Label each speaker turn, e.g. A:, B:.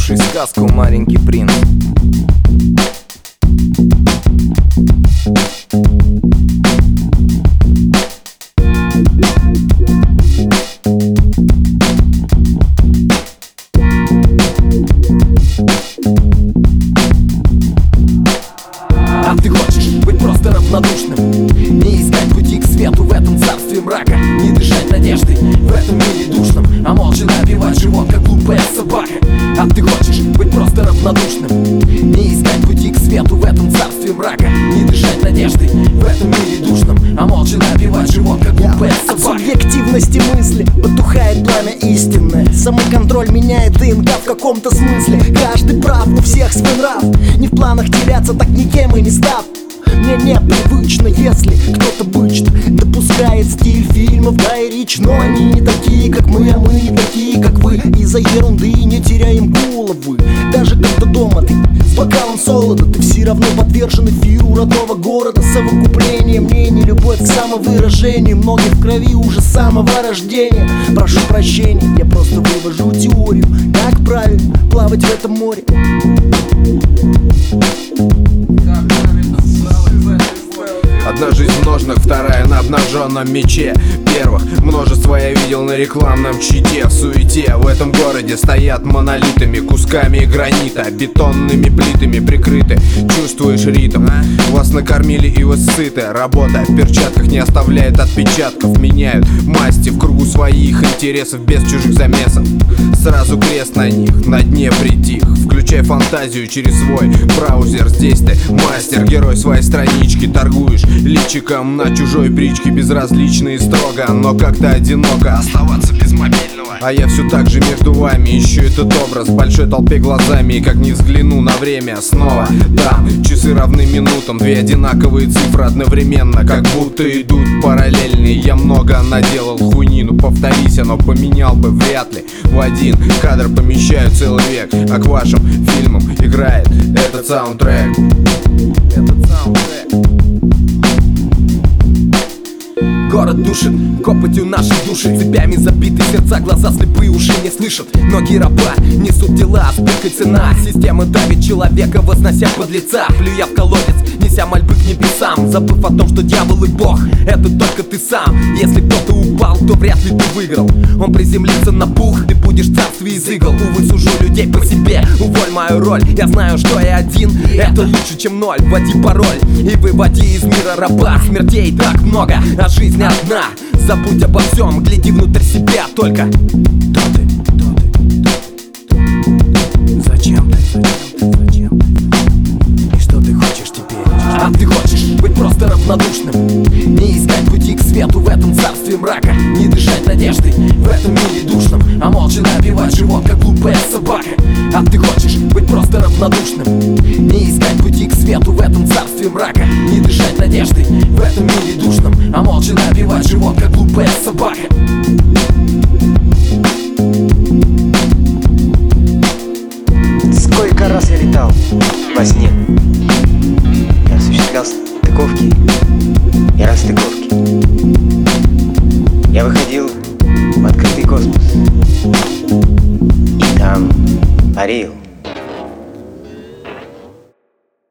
A: Слушай сказку «Маленький принц». А ты хочешь быть просто равнодушным, не искать пути к свету в этом царстве мрака, не дышать надеждой в этом мире душном, а молча набивать живот, как глупая собака. А ты хочешь быть просто равнодушным, не искать пути к свету в этом царстве мрака, не дышать надеждой в этом мире душном, а молча набивать живот, как глупая собака.
B: От субъективности мысли потухает пламя истинное. Самоконтроль меняет ДНК в каком-то смысле. Каждый прав, у всех свой нрав. Не в планах теряться, так никем и не став. Мне непривычно, если кто-то бычно допускает стиль фильмов Гая Ричи. Но они не такие, как мы, а мы не такие, как вы. Из-за ерунды не теряем головы. Даже когда дома ты с бокалом солода, ты все равно подвержен эфиру родного города. Совокупление мнений, любовь к самовыражению, многих в крови уже с самого рождения. Прошу прощения, я просто вывожу теорию, как правильно плавать в этом море.
C: Одна жизнь в ножнах, вторая на обнаженном мече. Первых множество я видел на рекламном щите. В суете в этом городе стоят монолитами, кусками гранита, бетонными плитами прикрыты. Чувствуешь ритм, вас накормили и вы сыты. Работа в перчатках не оставляет отпечатков. Меняют масти в кругу своих интересов, без чужих замесов. Сразу крест на них, на дне притих. Включай фантазию через свой браузер. Здесь ты мастер, герой своей странички. Торгуешь личиком на чужой бричке, безразлично и строго, но как-то одиноко оставаться без мобильного. А я все так же между вами ищу этот образ в большой толпе глазами. И как не взгляну на время снова там часы равны минутам, две одинаковые цифры одновременно, как будто идут параллельные. Я много наделал хуйнину, повторись, оно поменял бы вряд ли. В один кадр помещаю целый век, а к вашим фильмам играет этот саундтрек.
A: Город душит, копотью нашей души, цепями забиты сердца, глаза слепые, уши не слышат. Ноги раба несут дела, спирка цена. Система давит человека, вознося подлеца, плюя в колодец, неся мольбы к небесам, забыв о том, что дьявол и бог — это только ты сам. Если кто-то упал, то вряд ли ты выиграл. Он приземлится на пух, ты будешь в царстве из игл. Увы, сужу людей по себе, уволь мою роль. Я знаю, что я один, это лучше, чем ноль. Вводи пароль и выводи из мира раба. Смертей так много, а жизнь одна. Забудь обо всем, гляди внутрь себя только. Кто ты? Зачем ты? И что ты хочешь теперь? А ты хочешь быть просто равнодушным, не искать пути к свету в этом царстве мрака, не дышать надеждой в этом мире душном, а молча набивать живот, как глупая собака. А ты хочешь быть просто равнодушным, не искать пути к свету в этом царстве мрака, не дышать надеждой в этом мире душном, а молча набивать живот, как глупая собака.
D: Сколько раз я летал во сне, я осуществлял стыковки и расстыковки. Я выходил в открытый космос и там парил.